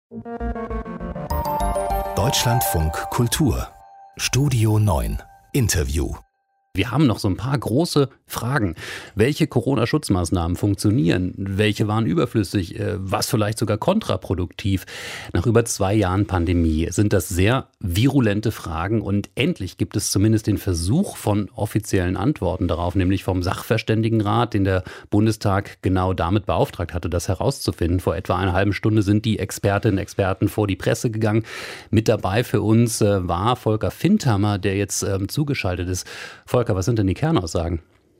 Deutschlandfunk Kultur Studio 9 Interview. Wir haben noch so ein paar große Fragen. Welche Corona-Schutzmaßnahmen funktionieren? Welche waren überflüssig? Was vielleicht sogar kontraproduktiv? Nach über 2 Jahren Pandemie sind das sehr virulente Fragen und endlich gibt es zumindest den Versuch von offiziellen Antworten darauf, nämlich vom Sachverständigenrat, den der Bundestag genau damit beauftragt hatte, das herauszufinden. Vor etwa einer halben Stunde sind die Expertinnen und Experten vor die Presse gegangen. Mit dabei für uns war Volker Findhammer, der jetzt zugeschaltet ist. Volker, was sind denn die Kernaussagen?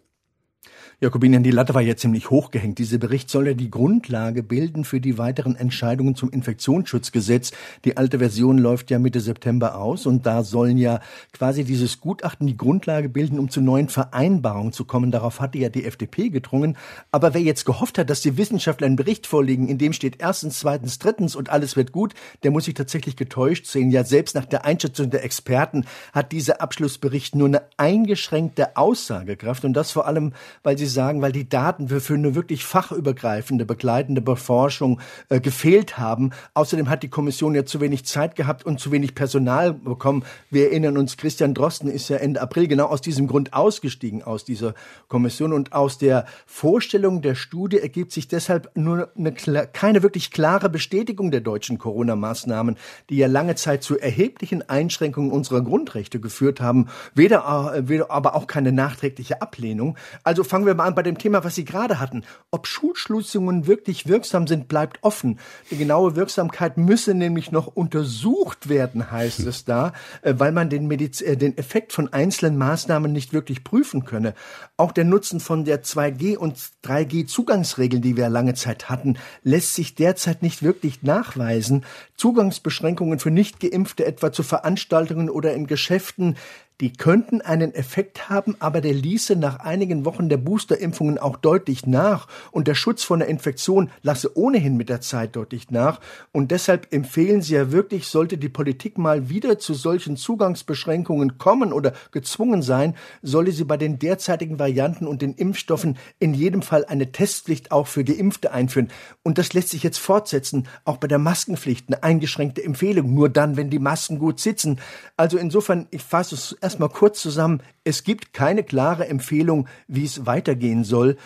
Jakobinian, die Latte war ja ziemlich hochgehängt. Dieser Bericht soll ja die Grundlage bilden für die weiteren Entscheidungen zum Infektionsschutzgesetz. Die alte Version läuft ja Mitte September aus und da sollen ja quasi dieses Gutachten die Grundlage bilden, um zu neuen Vereinbarungen zu kommen. Darauf hatte ja die FDP gedrungen. Aber wer jetzt gehofft hat, dass die Wissenschaftler einen Bericht vorlegen, in dem steht erstens, zweitens, drittens und alles wird gut, der muss sich tatsächlich getäuscht sehen. Ja, selbst nach der Einschätzung der Experten hat dieser Abschlussbericht nur eine eingeschränkte Aussagekraft und das vor allem, weil sie sagen, weil die Daten für eine wirklich fachübergreifende, begleitende Beforschung gefehlt haben. Außerdem hat die Kommission ja zu wenig Zeit gehabt und zu wenig Personal bekommen. Wir erinnern uns, Christian Drosten ist ja Ende April genau aus diesem Grund ausgestiegen aus dieser Kommission. Und aus der Vorstellung der Studie ergibt sich deshalb nur keine wirklich klare Bestätigung der deutschen Corona-Maßnahmen, die ja lange Zeit zu erheblichen Einschränkungen unserer Grundrechte geführt haben, weder aber auch keine nachträgliche Ablehnung. Also fangen wir mal an bei dem Thema, was Sie gerade hatten. Ob Schulschließungen wirklich wirksam sind, bleibt offen. Die genaue Wirksamkeit müsse nämlich noch untersucht werden, heißt es da, weil man den Effekt von einzelnen Maßnahmen nicht wirklich prüfen könne. Auch der Nutzen von der 2G- und 3G-Zugangsregeln, die wir lange Zeit hatten, lässt sich derzeit nicht wirklich nachweisen. Zugangsbeschränkungen für Nichtgeimpfte, etwa zu Veranstaltungen oder in Geschäften, die könnten einen Effekt haben, aber der ließe nach einigen Wochen der Boosterimpfungen auch deutlich nach und der Schutz vor einer Infektion lasse ohnehin mit der Zeit deutlich nach. Und deshalb empfehlen sie ja wirklich, sollte die Politik mal wieder zu solchen Zugangsbeschränkungen kommen oder gezwungen sein, solle sie bei den derzeitigen Varianten und den Impfstoffen in jedem Fall eine Testpflicht auch für Geimpfte einführen. Und das lässt sich jetzt fortsetzen, auch bei der Maskenpflicht, eine eingeschränkte Empfehlung, nur dann, wenn die Masken gut sitzen. Also insofern, ich fasse es erstmal kurz zusammen. Es gibt keine klare Empfehlung, wie es weitergehen soll.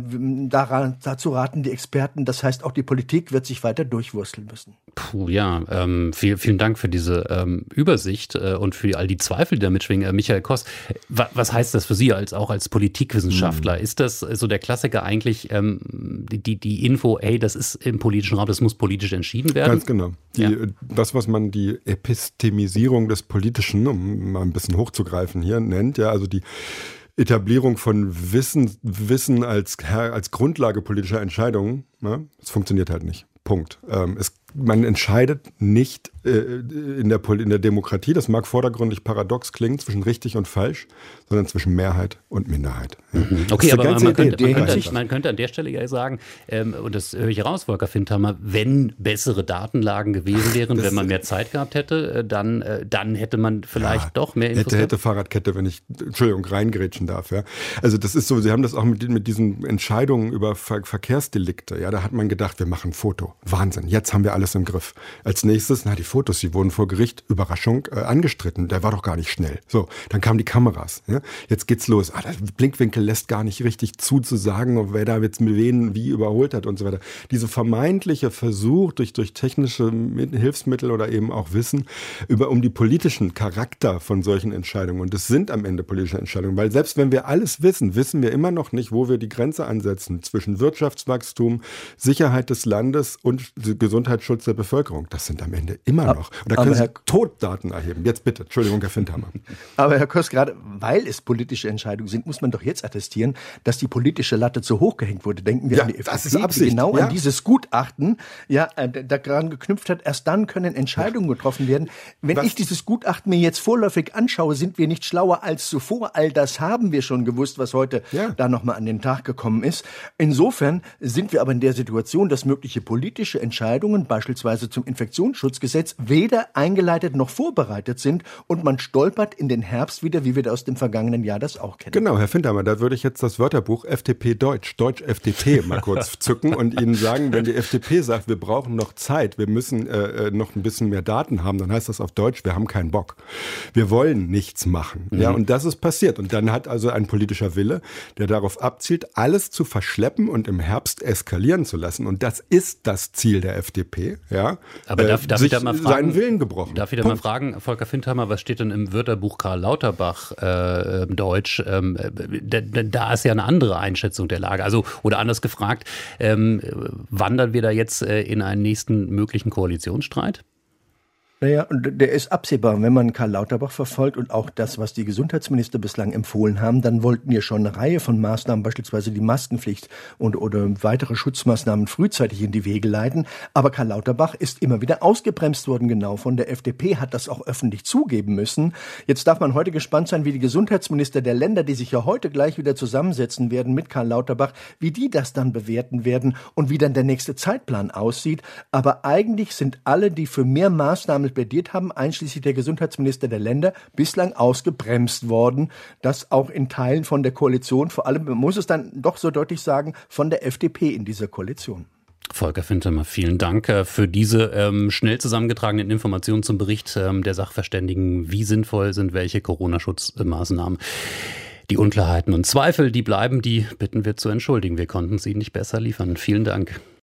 Dazu raten die Experten. Das heißt, auch die Politik wird sich weiter durchwursteln müssen. Puh, ja, vielen Dank für diese Übersicht und für all die Zweifel, die da mitschwingen. Michael Koss, was heißt das für Sie auch als Politikwissenschaftler? Ist das so der Klassiker eigentlich, die Info, das ist im politischen Raum, das muss politisch entschieden werden? Ganz genau. Das, was man die Epistemisierung des Politischen, um mal ein bisschen hochzugreifen hier, nennt, ja, also die Etablierung von Wissen als Grundlage politischer Entscheidungen, ne, das funktioniert halt nicht. Punkt. Man entscheidet nicht in der Demokratie, das mag vordergründig paradox klingen, zwischen richtig und falsch, sondern zwischen Mehrheit und Minderheit. Ja. Okay, aber man könnte an der Stelle ja sagen, und das höre ich raus, Volker Findhammer, wenn bessere Datenlagen gewesen wären, wenn man mehr Zeit gehabt hätte, dann hätte man vielleicht doch mehr Infos. Hätte Fahrradkette, wenn ich, reingrätschen darf. Ja. Also das ist so, Sie haben das auch mit diesen Entscheidungen über Verkehrsdelikte, ja, da hat man gedacht, wir machen ein Foto. Wahnsinn, jetzt haben wir alles im Griff. Als nächstes, die Fotos, die wurden vor Gericht, Überraschung, angestritten. Der war doch gar nicht schnell. So, dann kamen die Kameras. Ja? Jetzt geht's los. Der Blinkwinkel lässt gar nicht richtig zu sagen, wer da jetzt wen wie überholt hat und so weiter. Diese vermeintliche Versuch durch technische Hilfsmittel oder eben auch Wissen um die politischen Charakter von solchen Entscheidungen. Und es sind am Ende politische Entscheidungen, weil selbst wenn wir alles wissen, wissen wir immer noch nicht, wo wir die Grenze ansetzen zwischen Wirtschaftswachstum, Sicherheit des Landes und Gesundheitsschutz der Bevölkerung. Das sind am Ende immer noch. Und da können Sie Toddaten erheben. Jetzt bitte. Entschuldigung, Herr Findhammer. Aber Herr Koss, gerade weil es politische Entscheidungen sind, muss man doch jetzt attestieren, dass die politische Latte zu hoch gehängt wurde. Denken wir an die FDP, die genau an dieses Gutachten daran geknüpft hat. Erst dann können Entscheidungen getroffen werden. Wenn ich dieses Gutachten mir jetzt vorläufig anschaue, sind wir nicht schlauer als zuvor. All das haben wir schon gewusst, was heute da nochmal an den Tag gekommen ist. Insofern sind wir aber in der Situation, dass mögliche politische Entscheidungen beispielsweise zum Infektionsschutzgesetz weder eingeleitet noch vorbereitet sind und man stolpert in den Herbst wieder, wie wir aus dem vergangenen Jahr das auch kennen. Genau, Herr Fintermann, da würde ich jetzt das Wörterbuch FDP Deutsch FDP mal kurz zücken und Ihnen sagen, wenn die FDP sagt, wir brauchen noch Zeit, wir müssen noch ein bisschen mehr Daten haben, dann heißt das auf Deutsch, wir haben keinen Bock. Wir wollen nichts machen. Ja, und das ist passiert. Und dann hat also ein politischer Wille, der darauf abzielt, alles zu verschleppen und im Herbst eskalieren zu lassen. Und das ist das Ziel der FDP. Ja, aber darf ich da mal fragen, seinen Willen gebrochen. Darf ich da mal fragen, Volker Fintermann, was steht denn im Wörterbuch Karl Lauterbach Deutsch? Da ist ja eine andere Einschätzung der Lage. Also, oder anders gefragt, wandern wir da jetzt in einen nächsten möglichen Koalitionsstreit? Naja, und der ist absehbar. Wenn man Karl Lauterbach verfolgt und auch das, was die Gesundheitsminister bislang empfohlen haben, dann wollten ja schon eine Reihe von Maßnahmen, beispielsweise die Maskenpflicht oder weitere Schutzmaßnahmen frühzeitig in die Wege leiten. Aber Karl Lauterbach ist immer wieder ausgebremst worden, genau von der FDP, hat das auch öffentlich zugeben müssen. Jetzt darf man heute gespannt sein, wie die Gesundheitsminister der Länder, die sich ja heute gleich wieder zusammensetzen werden mit Karl Lauterbach, wie die das dann bewerten werden und wie dann der nächste Zeitplan aussieht. Aber eigentlich sind alle, die für mehr Maßnahmen plädiert haben, einschließlich der Gesundheitsminister der Länder, bislang ausgebremst worden. Das auch in Teilen von der Koalition, vor allem, man muss es dann doch so deutlich sagen, von der FDP in dieser Koalition. Volker Fintermann, vielen Dank für diese schnell zusammengetragenen Informationen zum Bericht der Sachverständigen. Wie sinnvoll sind welche Corona-Schutzmaßnahmen? Die Unklarheiten und Zweifel, die bleiben, die bitten wir zu entschuldigen. Wir konnten sie nicht besser liefern. Vielen Dank.